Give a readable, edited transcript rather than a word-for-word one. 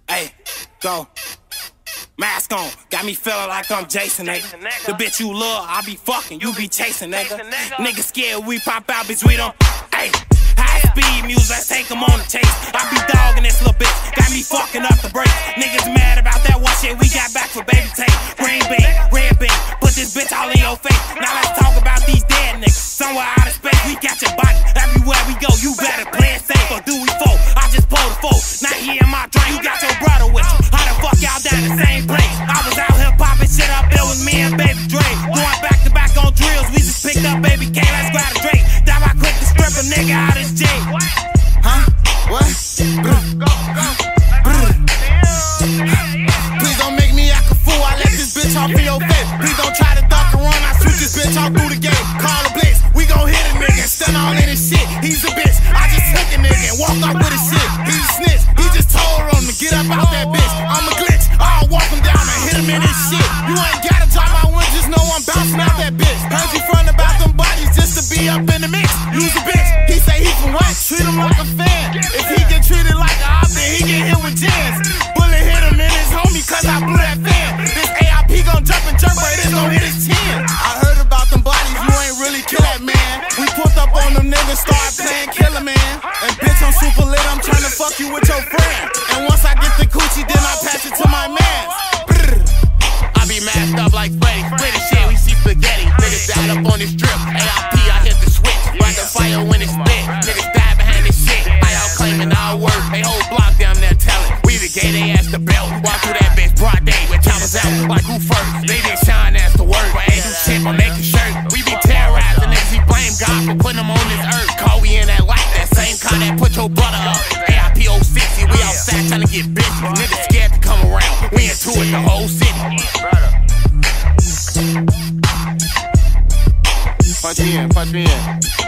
Hey, go. Mask on, got me feeling like I'm Jason, nigga. The bitch you love, I be fucking, you be chasing, nigga. Nigga scared we pop out, bitch, we don't. Hey, high speed music, let's take them on the chase. I be dogging this little bitch, got me fucking up the brakes. Niggas mad about that one shit we got back for baby tape. Green bean, red bean, put this bitch all in your face. Now let's talk about these dead niggas. Somewhere out of space, we got your body. Everywhere we go, you better play it safe. Or do we fold? I just pulled the fold. Now he in my drink, you got your brother with you. How the fuck y'all down the same place? I was out here popping shit up, it was me and Baby Dre. Going back to back on drills, we just picked up Baby K, let's grab a Drake. Damn, I quit to strip a nigga out his J. Huh? What? Please don't make me act a fool, I let this bitch off in your face. Please don't try to duck and run, I shoot this bitch off through the gate. Call the blitz, we gon' hit a nigga, stand all in his shit. He's a bitch, I just took a nigga and walked off with his shit. He's a snitch, he just told him to get up out that bitch. I'm a glitch, I'll walk him down and hit him in his shit. You ain't gotta drop my one, just know I'm bouncing out that bitch. Heard you front about them bodies just to be up in the mix. You's a bitch, he say he from what? Treat him like a fan. If he get treated like a op, then he get hit with jams. Bullet hit him in his homie cause I blew that fan. This AIP gon' jump and jerk, but it's gon' hit his chin. I heard about them bodies, you ain't really kill that man. We pulled up on them niggas, start playing killer man. And bitch, I'm super lit, I'm tryna fuck you with your friend. And once I get the coochie, then I pass it to my man. I be masked up like Freddy. Pretty shit, we see spaghetti. Niggas died up on this drip. AIP, I hit the switch. Rock the fire when it's lit. Niggas die behind this shit. I out claiming our work. They whole block down there telling. We the gay, they ass the belt. Walk through that bitch broad day with choppers out. Like who first? They didn't shine as the word. But ain't do shit but make a shirt. We be terrorizing niggas. We blame God for putting them on this earth. Call we in that light. That same car that put your brother up. AIP 060. We outside trying to get busy. Niggas scared to come around. We into it, the whole city. Punch me in, punch me in.